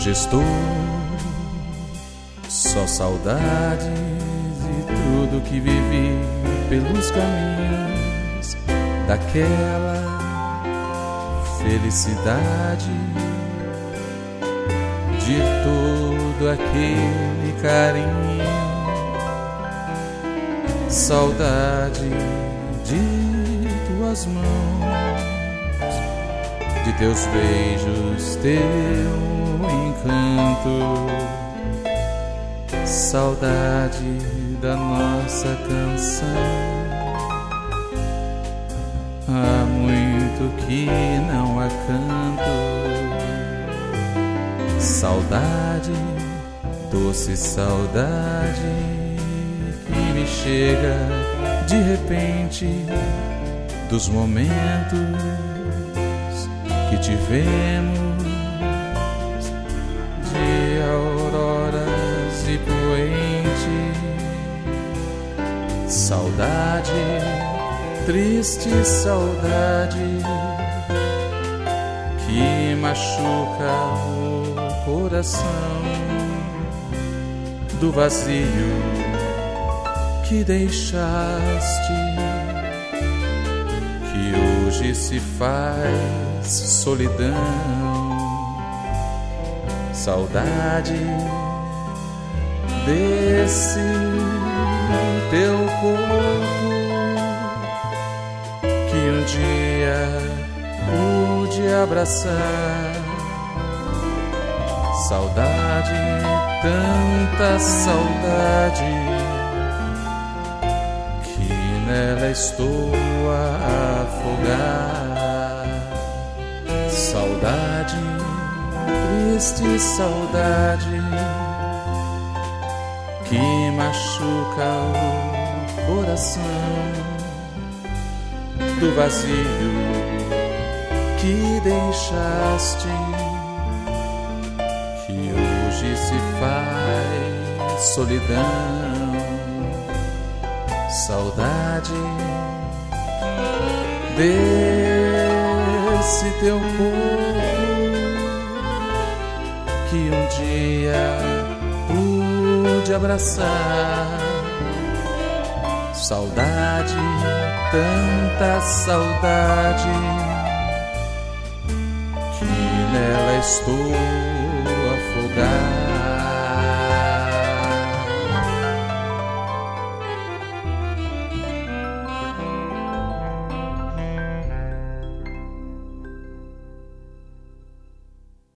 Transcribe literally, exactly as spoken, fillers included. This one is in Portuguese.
Hoje estou só saudades e tudo que vivi pelos caminhos daquela felicidade, de todo aquele carinho, saudade de tuas mãos, de teus beijos, teu encanto, saudade da nossa canção. Há muito que não a canto, saudade, doce saudade que me chega de repente dos momentos que tivemos, de auroras e poentes, saudade, triste saudade que machuca o coração, do vazio que deixaste, que hoje se faz solidão, saudade desse teu corpo que um dia pude abraçar, saudade, tanta saudade que nela estou a afogar, saudade, triste saudade que machuca o coração, do vazio que deixaste, que hoje se faz solidão, saudade desse teu corpo que um dia pude abraçar, saudade, tanta saudade que nela estou a afogar,